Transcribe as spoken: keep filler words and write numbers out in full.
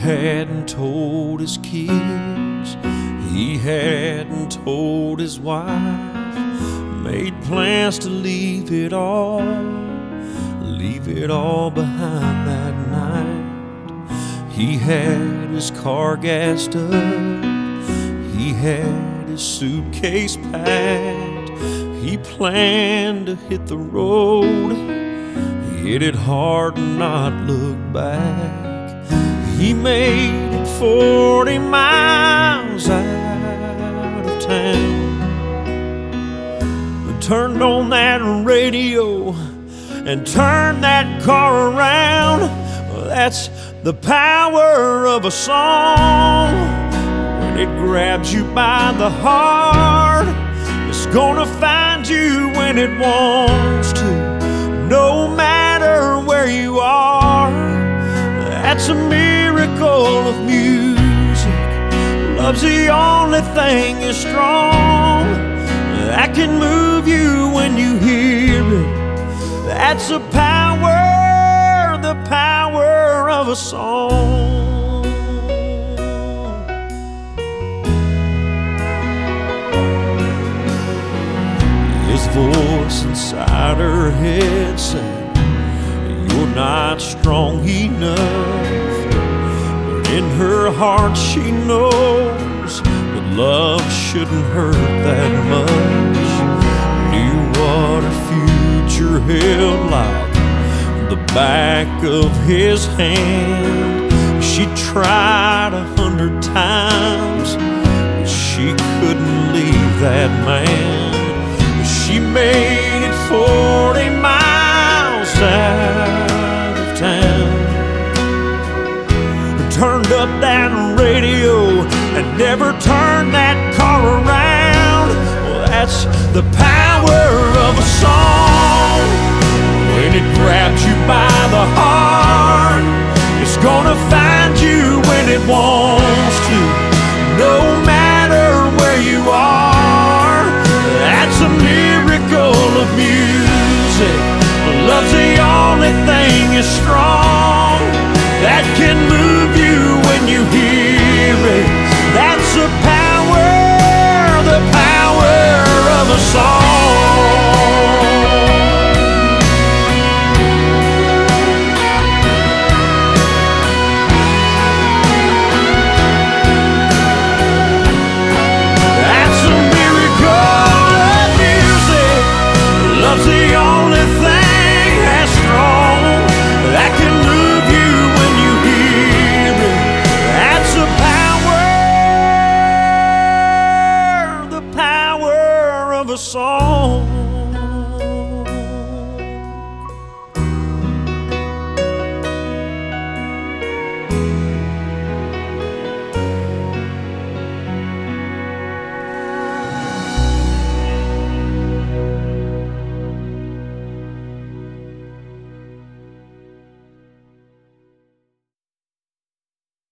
hadn't told his kids, he hadn't told his wife, made plans to leave it all, leave it all behind that night. He had his car gassed up, he had his suitcase packed, he planned to hit the road, hit it hard and not look back. He made it forty miles out of town, turned on that radio and turned that car around. Well, that's the power of a song. When it grabs you by the heart, it's gonna find you when it wants to, no matter where you are. That's a miracle of music. Love's the only thing is strong that can move you when you hear it. That's the power, the power of a song. His voice inside her head said, "You're not strong enough." But in her heart she knows that love shouldn't hurt that much. Knew what her future held like the back of his hand. She tried a hundred times, but she couldn't leave that man. She made it forty miles out of town, turned up that radio and never turned that car around. Well, that's the power of a song. When it grabs you by the heart, it's gonna find you when it wants to, no matter where you are. That's a miracle of music. Love's the only thing is strong